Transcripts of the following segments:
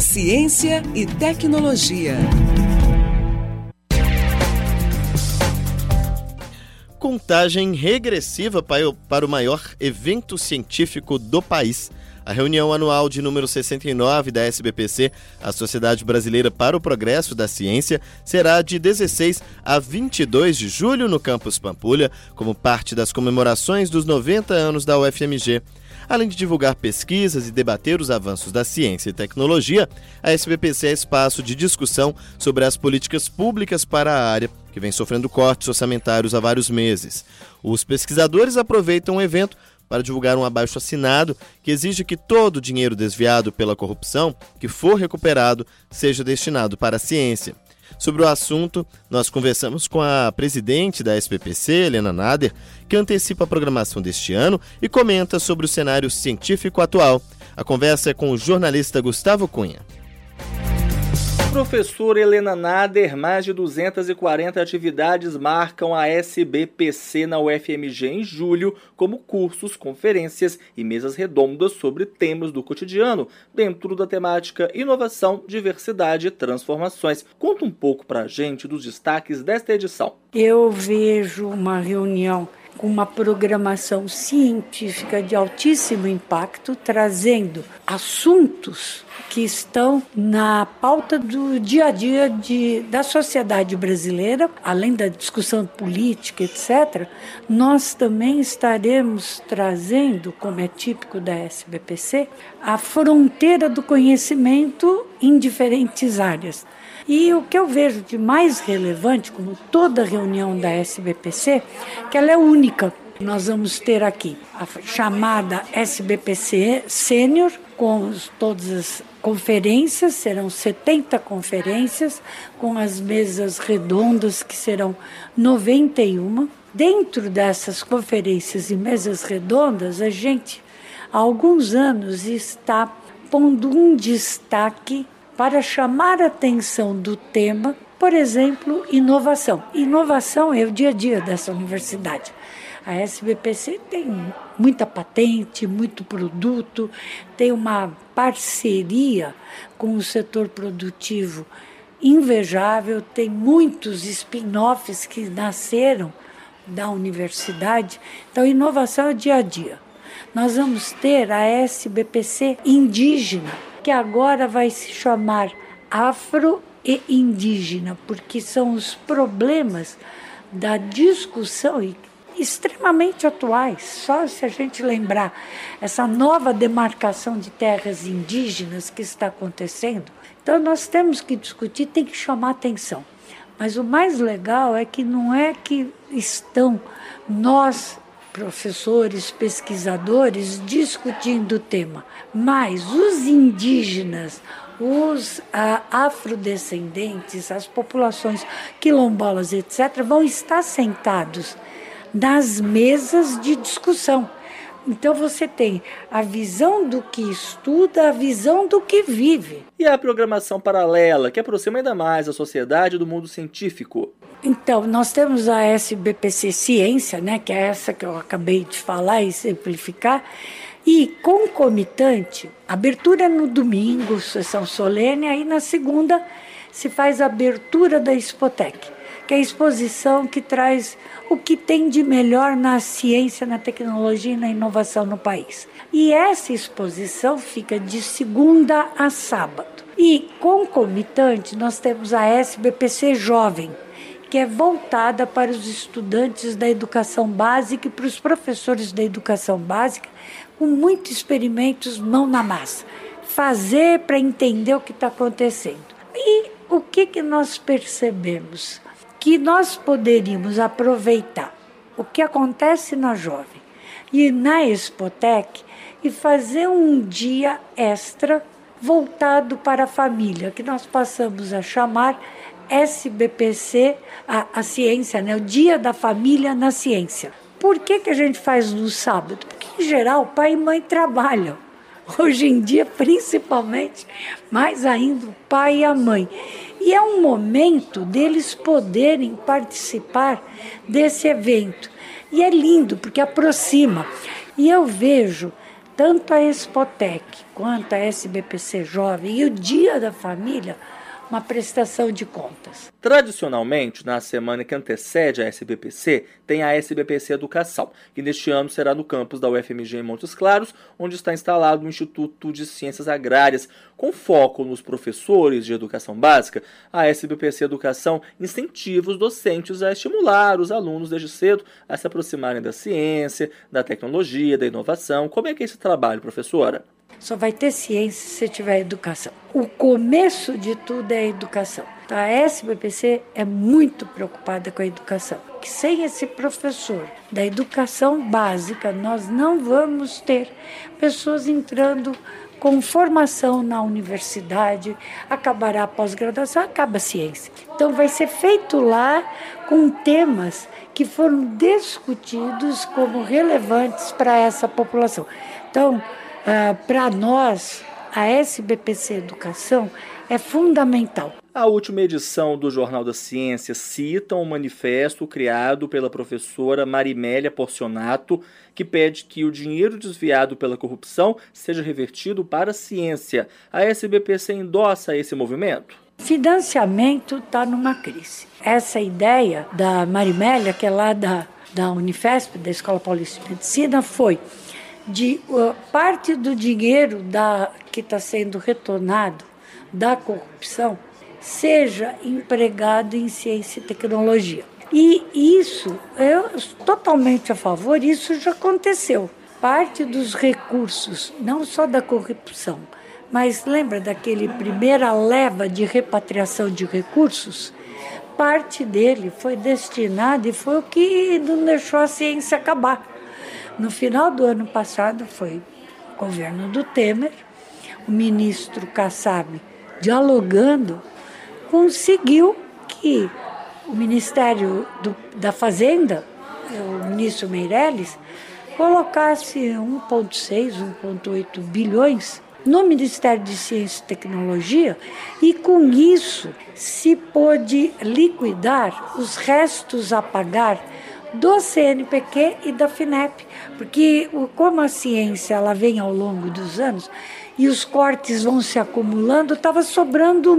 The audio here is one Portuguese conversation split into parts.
Ciência e tecnologia. Contagem regressiva para o maior evento científico do país. A reunião anual de número 69 da SBPC, a Sociedade Brasileira para o Progresso da Ciência, será de 16 a 22 de julho no Campus Pampulha, como parte das comemorações dos 90 anos da UFMG. Além de divulgar pesquisas e debater os avanços da ciência e tecnologia, a SBPC é espaço de discussão sobre as políticas públicas para a área, que vem sofrendo cortes orçamentários há vários meses. Os pesquisadores aproveitam o evento para divulgar um abaixo-assinado que exige que todo o dinheiro desviado pela corrupção que for recuperado seja destinado para a ciência. Sobre o assunto, nós conversamos com a presidente da SBPC, Helena Nader, que antecipa a programação deste ano e comenta sobre o cenário científico atual. A conversa é com o jornalista Gustavo Cunha. Professora Helena Nader, mais de 240 atividades marcam a SBPC na UFMG em julho, como cursos, conferências e mesas redondas sobre temas do cotidiano, dentro da temática Inovação, Diversidade e Transformações. Conta um pouco pra gente dos destaques desta edição. Eu vejo uma reunião com uma programação científica de altíssimo impacto, trazendo assuntos que estão na pauta do dia a dia da sociedade brasileira, além da discussão política, etc. Nós também estaremos trazendo, como é típico da SBPC, a fronteira do conhecimento em diferentes áreas. E o que eu vejo de mais relevante, como toda reunião da SBPC, que ela é única. Nós vamos ter aqui a chamada SBPC Sênior, com todas as conferências, serão 70 conferências, com as mesas redondas, que serão 91. Dentro dessas conferências e mesas redondas, a gente, há alguns anos, está pondo um destaque para chamar a atenção do tema, por exemplo, inovação. Inovação é o dia a dia dessa universidade. A SBPC tem muita patente, muito produto, tem uma parceria com o setor produtivo invejável, tem muitos spin-offs que nasceram da universidade. Então, inovação é dia a dia. Nós vamos ter a SBPC indígena, que agora vai se chamar Afro e Indígena, porque são os problemas da discussão extremamente atuais. Só se a gente lembrar essa nova demarcação de terras indígenas que está acontecendo. Então nós temos que discutir, tem que chamar atenção. Mas o mais legal é que não é que estão nós, professores, pesquisadores, discutindo o tema, mas os indígenas, os afrodescendentes, as populações quilombolas, etc., vão estar sentados nas mesas de discussão. Então você tem a visão do que estuda, a visão do que vive. E a programação paralela, que aproxima ainda mais a sociedade do mundo científico? Então, nós temos a SBPC Ciência, né, que é essa que eu acabei de falar e simplificar, e concomitante, abertura no domingo, sessão solene, aí na segunda se faz a abertura da Expotec, que é a exposição que traz o que tem de melhor na ciência, na tecnologia e na inovação no país. E essa exposição fica de segunda a sábado. E concomitante, nós temos a SBPC Jovem, que é voltada para os estudantes da educação básica e para os professores da educação básica, com muitos experimentos mão na massa. Fazer para entender o que está acontecendo. E o que nós percebemos? Que nós poderíamos aproveitar o que acontece na Jovem e na Expotec e fazer um dia extra voltado para a família, que nós passamos a chamar SBPC, a ciência, né? O Dia da Família na Ciência. Por que a gente faz no sábado? Porque, em geral, pai e mãe trabalham. Hoje em dia, principalmente, mais ainda o pai e a mãe. E é um momento deles poderem participar desse evento. E é lindo, porque aproxima. E eu vejo tanto a Expotec quanto a SBPC Jovem e o Dia da Família uma prestação de contas. Tradicionalmente, na semana que antecede a SBPC, tem a SBPC Educação, que neste ano será no campus da UFMG em Montes Claros, onde está instalado o Instituto de Ciências Agrárias. Com foco nos professores de educação básica, a SBPC Educação incentiva os docentes a estimular os alunos desde cedo a se aproximarem da ciência, da tecnologia, da inovação. Como é que é esse trabalho, professora? Só vai ter ciência se tiver educação. O começo de tudo é a educação. Então, a SBPC é muito preocupada com a educação. Que sem esse professor da educação básica, nós não vamos ter pessoas entrando com formação na universidade, acabará a pós-graduação, acaba a ciência. Então, vai ser feito lá com temas que foram discutidos como relevantes para essa população. Então, para nós, a SBPC Educação é fundamental. A última edição do Jornal da Ciência cita um manifesto criado pela professora Marimélia Porcionato, que pede que o dinheiro desviado pela corrupção seja revertido para a ciência. A SBPC endossa esse movimento? Financiamento está numa crise. Essa ideia da Marimélia, que é lá da Unifesp, da Escola Paulista de Medicina, foi de parte do dinheiro que está sendo retornado da corrupção seja empregado em ciência e tecnologia. E isso, eu sou totalmente a favor, isso já aconteceu. Parte dos recursos, não só da corrupção, mas lembra daquele primeira leva de repatriação de recursos? Parte dele foi destinado e foi o que não deixou a ciência acabar. No final do ano passado, foi o governo do Temer, o ministro Kassab, dialogando, conseguiu que o Ministério da Fazenda, o ministro Meirelles, colocasse 1,6, 1,8 bilhões no Ministério de Ciência e Tecnologia e, com isso, se pôde liquidar os restos a pagar do CNPq e da FINEP, porque como a ciência ela vem ao longo dos anos e os cortes vão se acumulando, estava sobrando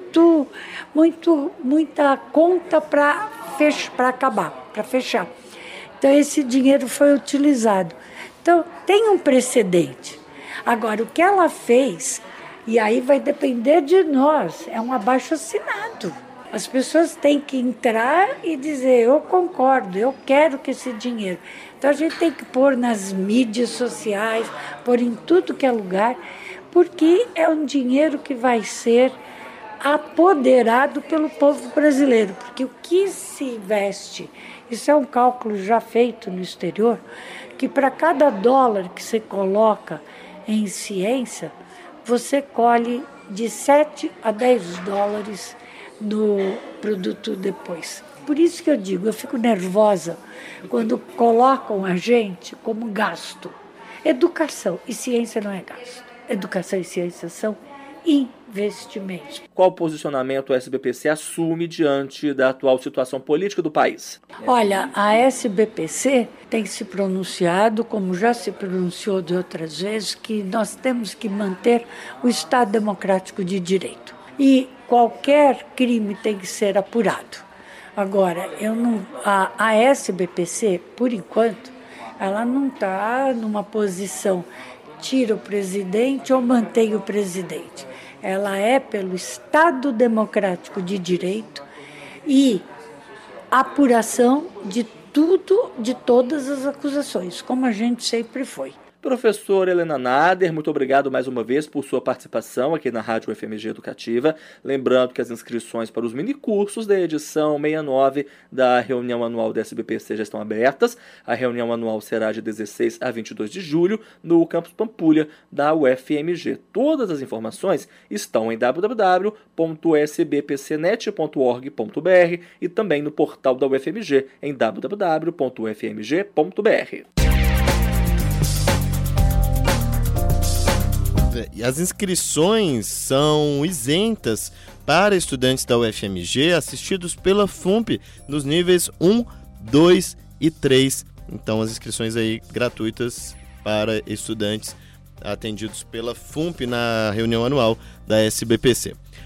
muita conta para acabar, para fechar. Então esse dinheiro foi utilizado. Então tem um precedente. Agora, o que ela fez, e aí vai depender de nós, é um abaixo-assinado. As pessoas têm que entrar e dizer, eu concordo, eu quero que esse dinheiro. Então a gente tem que pôr nas mídias sociais, pôr em tudo que é lugar, porque é um dinheiro que vai ser apoderado pelo povo brasileiro. Porque o que se investe, isso é um cálculo já feito no exterior, que para cada dólar que você coloca em ciência, você colhe de 7 a 10 dólares no produto depois. Por isso que eu digo, eu fico nervosa quando colocam a gente como gasto. Educação e ciência não é gasto. Educação e ciência são investimentos. Qual posicionamento o SBPC assume diante da atual situação política do país? Olha, a SBPC tem se pronunciado, como já se pronunciou de outras vezes, que nós temos que manter o Estado democrático de direito. E qualquer crime tem que ser apurado. Agora, a SBPC, por enquanto, ela não está numa posição tira o presidente ou mantém o presidente. Ela é pelo Estado democrático de direito e apuração de tudo, de todas as acusações, como a gente sempre foi. Professora Helena Nader, muito obrigado mais uma vez por sua participação aqui na Rádio UFMG Educativa. Lembrando que as inscrições para os minicursos da edição 69 da reunião anual da SBPC já estão abertas. A reunião anual será de 16 a 22 de julho no Campus Pampulha da UFMG. Todas as informações estão em www.sbpcnet.org.br e também no portal da UFMG em www.ufmg.br. E as inscrições são isentas para estudantes da UFMG assistidos pela FUMP nos níveis 1, 2 e 3. Então as inscrições aí gratuitas para estudantes atendidos pela FUNP na reunião anual da SBPC.